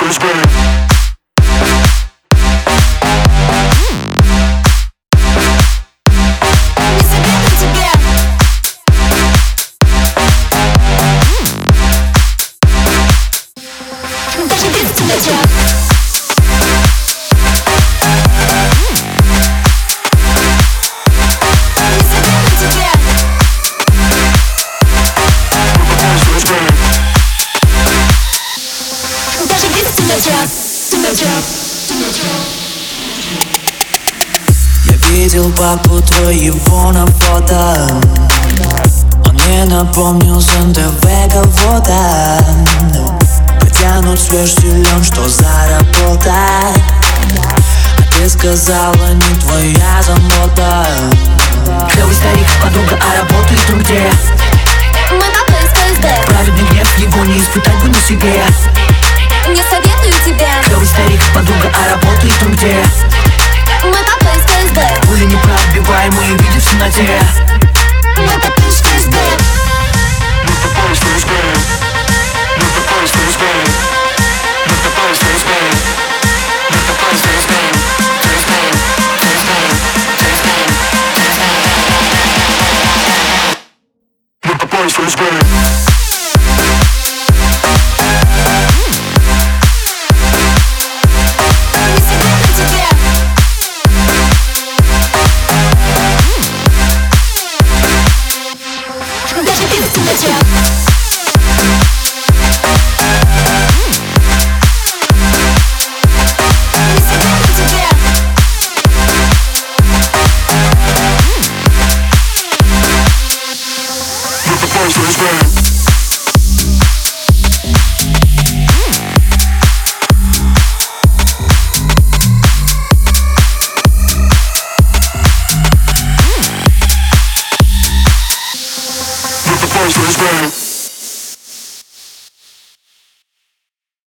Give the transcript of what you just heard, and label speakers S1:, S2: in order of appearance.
S1: Даже без тебя.
S2: Я видел папу твоего на фото. Он мне напомнил с НТВ кого-то. Потянут свеж силен, что за работа? А ты сказала, не твоя забота.
S3: Клевый старик, подруга, а работает он где?
S1: Мы папа из КСД.
S3: Праведный гнев, его не испытать бы на себе.
S1: Не советую тебе.
S3: Клевый старик, подруга, а работает он где?
S1: Мы папа из КСД.
S3: Пули непробиваемые, видят в темноте.
S1: Мы папа из КСД.
S4: Let the place